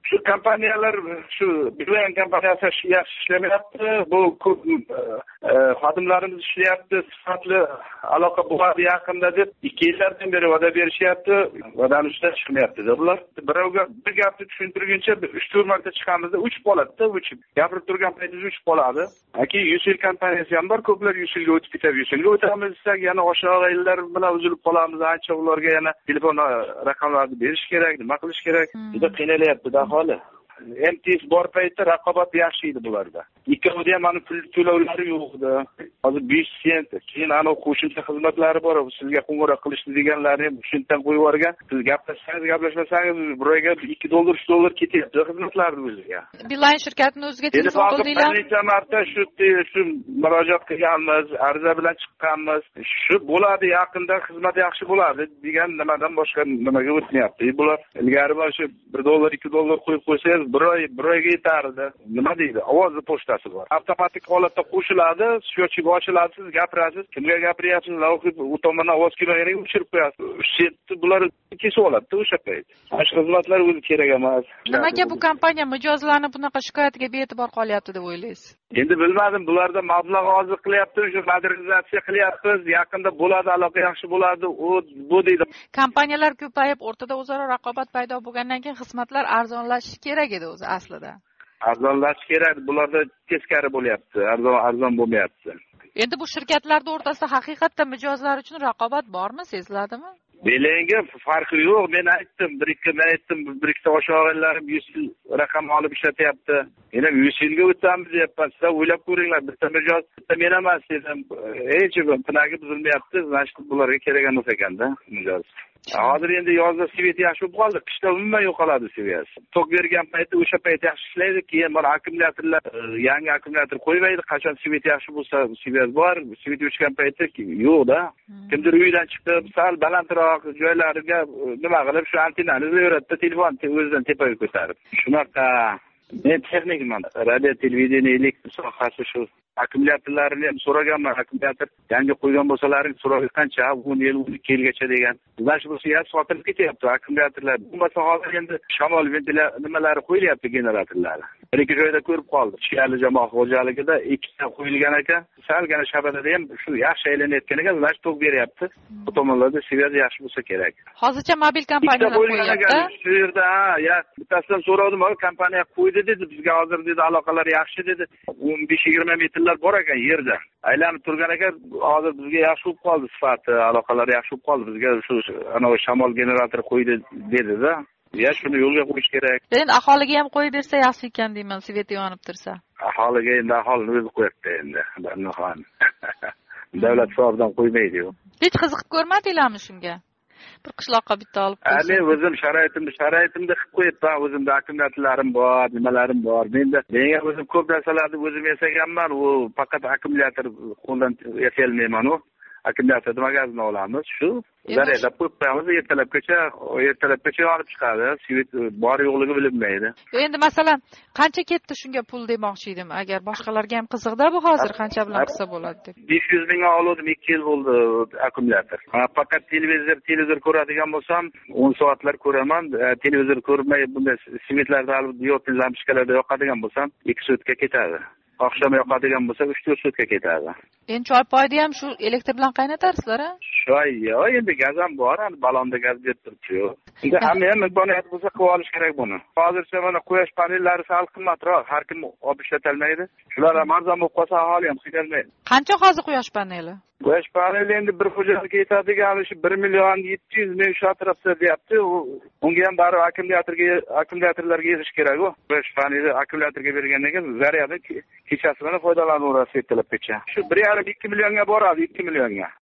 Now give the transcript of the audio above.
Shu kompaniyalar, shu Beeline kompaniyasi yaxshi ishlamayapti. Bu ko'p xodimlarimiz ishlayapti, sifatli aloqa bo'ladi yaqinda deb 2 yillardan beri va'da berishyapti. Va'dani ustidan chiqmayapti. Ular birovga bir gapni tushuntirguncha 3-4 marta chiqamizda uchib qoladi-da, uchib. Gapirib turgan paytida uchib qoladi. Keyin Yusil kompaniyasi ham bor, ko'plar Yusilga o'tib ketadi. Yusilga o'tamiz desak, yana o'sha yillar bilan uzilib qolamiz. Ancha ularga yana telefon raqamlarini berish kerak, nima qilish kerak? Juda qiynalyapti-da aholi. MTS bor paytda raqobat yaxshi edi bularda. Ikkovida ham mana pul to'lovlari yo'q edi. Hozir 5 sent, keyin ana qo'shimcha xizmatlari bor. Sizga qo'ng'iroq qilishni deganlarni ham shundan qo'yib yuborgan. Siz gaplashsangiz, gaplashmasangiz biroyga $2 $3 ketyapti xizmatlarni o'ziga. Beeline shirkatining o'ziga telefon qildinglar? Necha marta shu murojaat qilganmiz, ariza bilan chiqqanmiz. Shu bo'ladi, yaqinda xizmat yaxshi bo'ladi degan nimadan boshqa nimaga o'tmayapti. Bular ilgari mana shu $1 $2 qo'yib qo'ysangiz bir oyga yetardi. Nima deydi? Ovoz pochtasi bor. Avtomatik holatda qo'shiladi, счетчик ochiladi, siz gapirasiz, kimga gapiryapsiz, u tomondan ovoz kelganiga o'chirib qo'yasiz. Shetda bular kesib oladi o'sha payt. Boshqa xizmatlar o'zi kerak emas. Nimaga bu kompaniya mijozlarni bunaqa shikoyatiga be'tibor qolyapti deb o'ylaysiz? Endi bilmadim, bularda mablag' hozir qilyapti, shu modernizatsiya qilyapmiz, yaqinda bo'ladi, aloqa yaxshi bo'ladi, bu deydi. Kompaniyalar ko'payib, o'rtada o'zaro raqobat paydo bo'lgandan keyin xizmatlar arzonlashishi kerak edi o'zi aslida. Arzonlash kerak, bularda teskari bo'lyapti, arzon bo'lmayapti. Endi bu shirkatlar o'rtasida haqiqatda mijozlar uchun raqobat bormi, seziladimi? Beeline farqi yo'q. Men aytdim, bir ikkita o'sha-o'g'illarim 100 raqam olib ishlatyapti. Yana 100 yilga o'tamiz deyapman. Siz o'ylab ko'ringlar, bitta mijoz, bitta men emas dedim. Hech kim pinagi buzilmayapti. Значит, bularga kerak emas ekanda mijoz. Hozir endi yozda svet yaxshi bo'lib qoldi, qishda umuman yo'qoladi seviyasi. Tok bergan paytda o'sha payt yaxshi ishlaydi, keyin mana akkumulyatorlar, yangi akkumulyator qo'ymaydi. Qachon svet yaxshi bo'lsa, svet bor, svet o'chgan paytda yo'q-da. Kimdir uydan chiqib, sal balandroq joylariga nima qilib, shu antennani uzaveradi, telefon o'zidan tepaga ko'tarib. Shunaqa. Men texnikman, radio, televideniya, elektr sohasi shu. Akkumulyatorlarni ham so'raganman, akkumulyator yangi qo'ygan bo'lsalaring so'ragi qancha, 10 yil, 12 yilgacha degan. Bular shu bo'lsa sotilib ketyapti akkumulyatorlar. Bo'lmasa hozir endi shamol nimalari qo'yilyapti, generatorlari. Bir ikki joyda ko'rib qoldi. Shiyali jamoa xo'jaligida ikkita qo'yilgan ekan, salgina shabadada ham shu yaxshi aylanayotgan ekan, ular tok beryapti. Bu tomonlarda seviyasi yaxshi bo'lsa kerak. Hozircha mobil kompaniyalar qo'yyapti. Shu yerda, bittasidan so'radim, kompaniya qo'ydi dedi, bizga hozir dedi aloqalar yaxshi dedi. 15-20 metrlar bor ekan yerda. Aylanib turgan ekan, hozir bizga yaxshi bo'lib qoldi sifati, aloqalar yaxshi bo'lib qoldi. Bizga shu ana shamol generator qo'ydi dedi-da. Ya shuni yo'lga qo'yish kerak. Endi aholiga ham qo'yib bersa yaxshi ekan deyman, svet yonib tursa. Aholiga endi aholini o'zi qo'yapti endi. Davlat hisobidan qo'ymaydi-ku. Hech qiziqib ko'rmadinglarmi shunga? Bir qishloqqa bitta olib qo'ysa. Men o'zim sharoitimda qilib qo'yibman, o'zimda akkumulyatorlarim bor, nimalarim bor. Menga o'zim ko'p narsalarni o'zim yasaganman, u faqat akkumulyator qo'ldan yasalmayman-ku. Akkumulyatorni magazindan olamiz, shu zaryadlab qo'yib qo'yamiz, ertalabgacha yonib chiqadi. Svet bor yo'qligi bilinmaydi. Endi masalan, qancha ketdi shunga pul demoqchi edim. Agar boshqalarga ham qiziqda bu hozir qancha bilan qilsa bo'ladi deb. 500 mingga oldim, 2 yil bo'ldi akkumulyator. Faqat televizor ko'radigan bo'lsam, 10 soatlar ko'raman. Televizor ko'rmay bunday svetlarda diodli lampochkalarda yoqadigan bo'lsam, 2 soatka ketadi. Oqshom yoqadigan bo'lsa 3-4 soatka ketadi. Endi choy poyda ham shu elektr bilan qaynatarsizlar-a? Choy yo'q, endi gaz ham bor, balonda gaz berib turibdi-ku. Endi hamma ham imkoniyat bo'lsa qilib olish kerak buni. Hozircha mana quyosh panellari sal qimmatroq, har kim olib ishlatilmaydi. Shular ham arzon bo'lib qolsa aholi ham qilolmaydi. Qancha hozir quyosh paneli? Quyosh paneli endi bir xo'jalikka yetadigan shu 1,7 million shu atrofda deyapti. Unga ham baribir akkumulyatorlarga yig'ish kerak-ku. Quyosh paneli akkumulyatorga bergandan keyin zaryadi kechasi bilan foydalanaverasiz ertalabgacha. Shu 1,5-2 millionga boradi, 2 millionga.